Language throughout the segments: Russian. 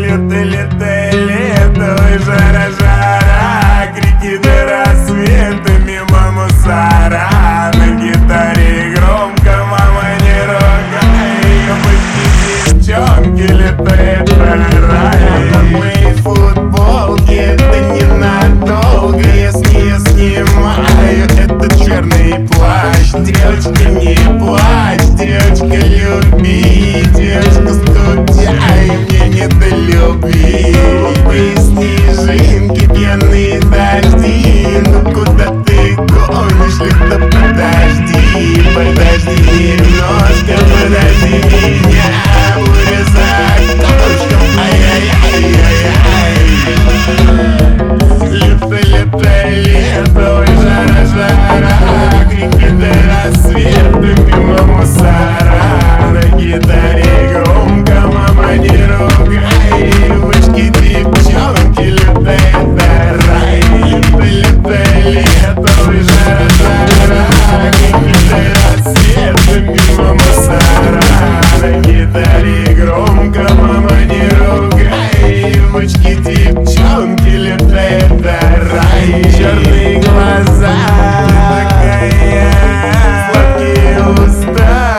лето, лето, лето, и жара, жара, крики до рассвета, мимо мусора. На гитаре громко, мама, не ругай, обычные девчонки летают по раю. Мои футболки, это ненадолго, если я снимаю этот черный плащ. Девочка, не плачь, девочка, люби, девочка, скучай, мне не до любви. Глупые снежинки, пьяные дожди, ну куда ты гонишь, лето, подожди, подожди немножко, подожди меня, буря за окошком, ай-яй-яй-яй-яй. Лето, лето, лето, ой, жара, жара, крики до рассвета, мимо мусора. На гитаре громко, мама, не ругай, девочки, девчонки, лето, это рай. Лето, лето, лето, ой, жара, жара, крики до рассвета, мимо мусора. На гитаре громко, мама, не ругай, девочки, девчонки, лето, это рай. Черные глаза, такая, сладкие уста,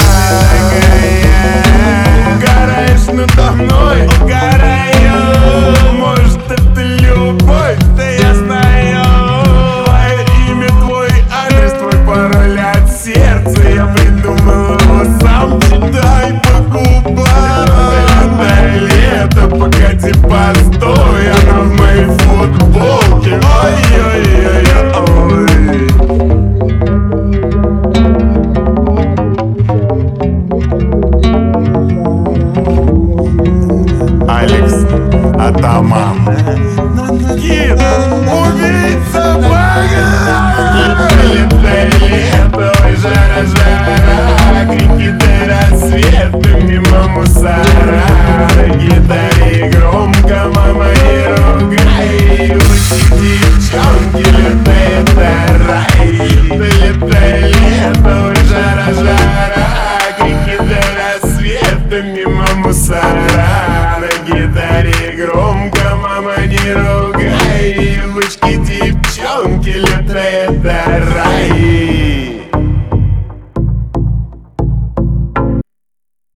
такая. Угораешь надо мной, угораю. Может, это любовь, да я знаю. Твое имя, твой адрес, твой пароль от сердца. Я придумал его сам, читай по губам. Лето, лето, погоди, постой, она в моей футболке. Ой-ой-ой-ой. Алекс Атаман. Кит, убийца бога. Лето, лето, ой, жара, жара, крики до рассвета, мимо мусора. На гитаре громко, мама, не ругай, девочки, девчонки, лето, это рай. Лето, лето, ой, жара, жара, крики до рассвета, мимо мусора. На гитаре громко, мама, не ругай.